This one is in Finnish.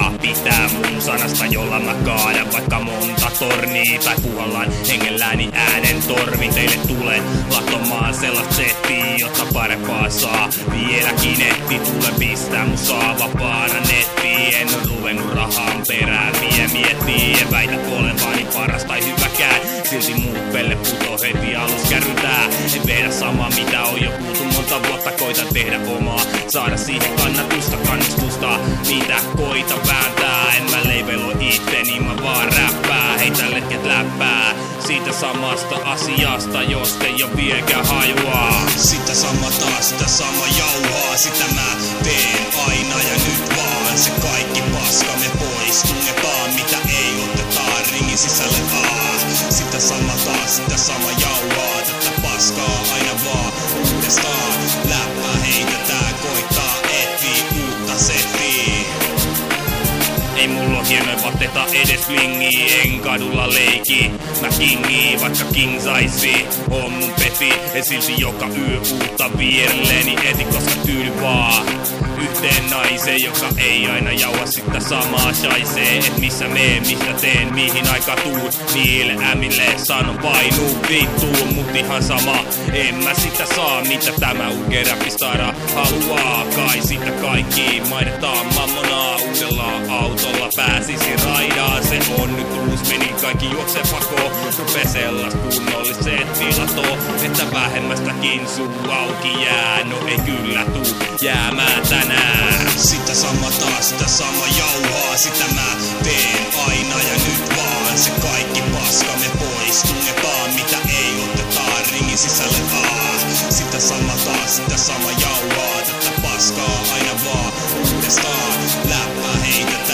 saa pitää mun sanasta, jolla mä kaadan vaikka monta tornia. Tai puhallaan hengelläni äänen torvi. Teille tulee latomaan sellaista settiä, jotta parempaa saa. Vieläkin etti tule pistää mun saa vapaana nettiin. En oo ruvennut rahaan perään miettii. En väitä olevani paras tai hyväkään. Silti muut pelle puto heti alus kärrytää. En vedä samaa mitä on jo kuultu monta vuotta. Koitan tehdä omaa, saada siihen kannustusta. Niitä koita vääntää. En mä leivelo itteni, mä vaan räppää. Heitä letket läppää siitä samasta asiasta, jos ei jo vieläkään hajuaa. Sitä sama taas, sitä sama jauhaa. Sitä mä teen aina ja nyt vaan. Se kaikki paska me pois tungetaan, mitä ei otetaan ringin sisälle. Sitä sama taas, sitä sama jauhaa. Tätä paskaa aina vaan uudestaan. Läppää heitetään, koittaa etsii uutta settiä. Ei mulla oo hienoja vaatteita edes flingii, en kadulla leiki. Mä kingii, vaikka king saisi. On mun peti, ja silti joka yö uutta vierelleni eti, koska tyyli vaan yhteen naiseen, joka ei aina jauha sitä samaa shaisee. Et missä meen, mistä teen, mihin aika tuun. Niille ämille sanon painuu vittuun, mut ihan sama. En mä sitä saa, mitä tämä ukeräpistara haluaa. Kai sitä kaikki mainitaan mammonaa. Uudella autolla pääsisi raidaan. Se on nyt uus, meni kaikki juoksee pakoon. Rupee sellast kunnolliset tilatoo, että vähemmästäkin suu auki jää. No ei kyllä tuu jäämään tänään. Sitä sama taas, sitä sama jauhaa. Sitä mä teen aina ja nyt vaan. Se kaikki paska me pois tungetaan, mitä ei otetaan ringin sisälle. Sitä sama taas, sitä sama jauhaa. Tätä paskaa aina vaan uudestaan. Läppää heitetään.